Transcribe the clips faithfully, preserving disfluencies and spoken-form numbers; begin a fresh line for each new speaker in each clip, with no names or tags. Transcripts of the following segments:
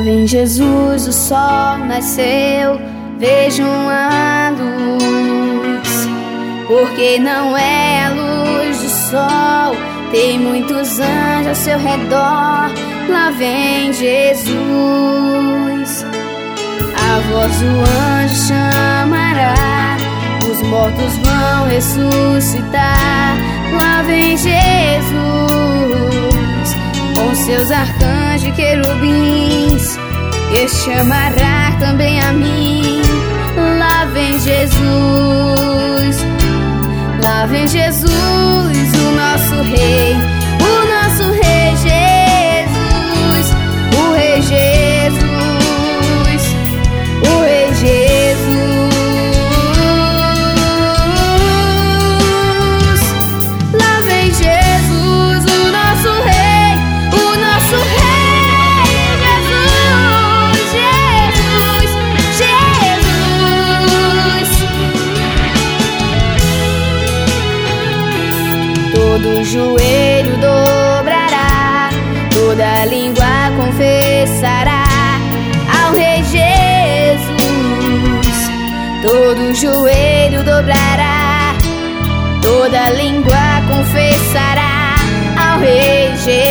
vem Jesus, o sol nasceu, vejam a luz, porque não é a luz do sol, tem muitos anjos ao seu redor. Lá vem Jesus, a voz do anjo chamará, os mortos vão ressuscitar. Lá vem Jesus, com seus arcanjos e querubins, e chamará também a mim. Lá vem Jesus, lá vem Jesus, o nosso rei, o nosso rei Jesus, o rei Jesus, o rei Jesus. Lá vem Jesus, o nosso rei, o nosso rei Jesus, Jesus, Jesus. Todo joelho dobrará, toda língua confessará ao Rei Jesus. Todo joelho dobrará, toda língua confessará ao Rei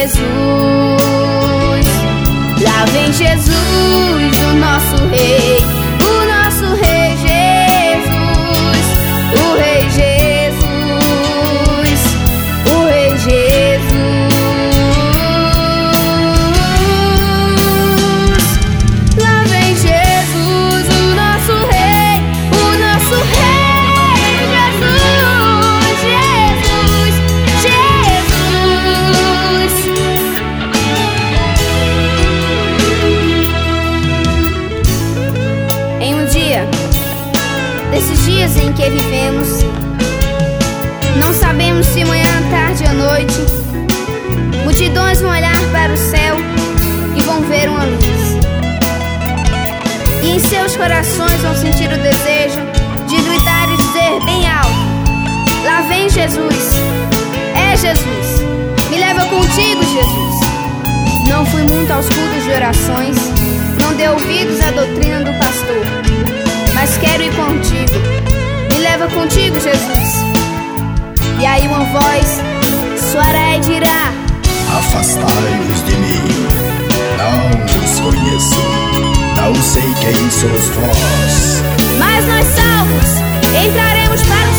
Jesus. Lá vem Jesus, o nosso Rei, o nosso Rei Jesus, o Rei Jesus, o Rei Jesus. Lá vem Jesus, o nosso Rei, o nosso Rei Jesus, Jesus, Jesus. Em um dia desses dias em que vivemos, não sabemos se manhã, tarde ou noite, multidões vão olhar para o céu e vão ver uma luz, e em seus corações vão sentir o desejo de gritar e dizer bem alto: lá vem Jesus, é Jesus, me leva contigo, Jesus. Não fui muito aos cultos de orações, não dei ouvidos à doutrina do pastor, mas quero ir contigo, me leva contigo, Jesus. E aí uma voz soará e dirá:
afastai-vos de mim, não vos conheço, não sei quem sois vós.
mas nós salvos entraremos para o